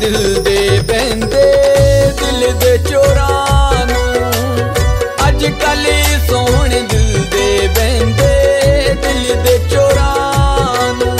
दिल दे बहंदे दिल दे चोरां नूं अजकल सोहणे दिल दे बहंदे दिल दे चोरां नूं।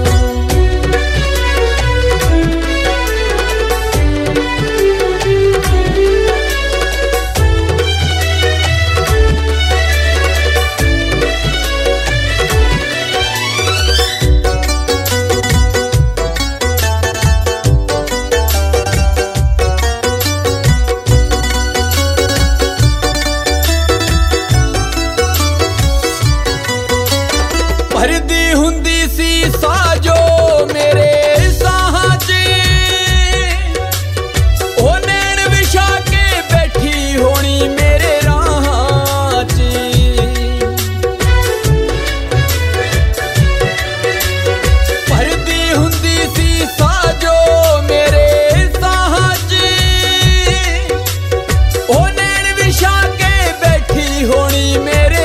भरदी हुंदी सी साजो मेरे साहां च ओ नैन विछा के बैठी होनी मेरे राहां च। भरदी हुंदी सी साजो मेरे साहां च ओ नैन विछा के बैठी होनी मेरे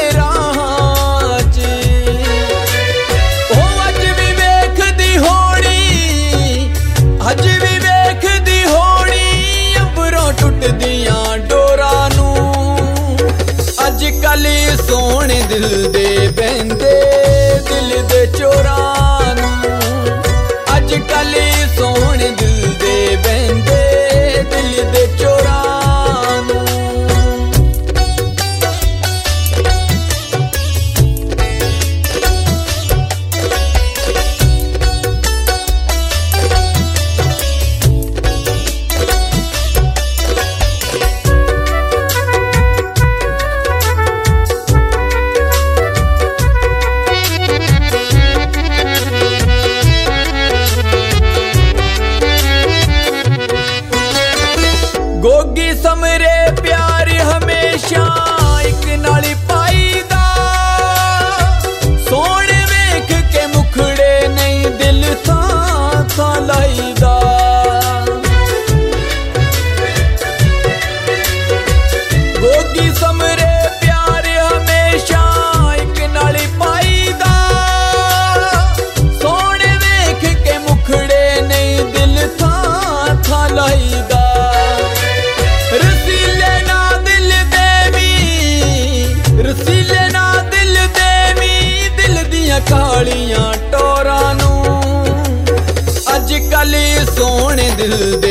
अज भी वेखदी होनी अंबरों टुटदियां डोरां नूं अजकल सोहणे दिल दे बहंदे दिल दे चोरां नूं अजकल सोहणे दिल दे बहंदे दिल दे चोरां नूं। गोगी समरे प्यार हमेशा एक नाली पाईदा सोहणे वेख के मुखड़े नहीं दिल थां थां लाईदा। गोगी समरे प्यार हमेशा एक नाली पाईदा सोहणे वेख के मुखड़े नहीं दिल थां थां लाईदा। रसीले ना दिल देवी दिल दियां कालियां टोरां नूं अजकल सोहणे दिल दे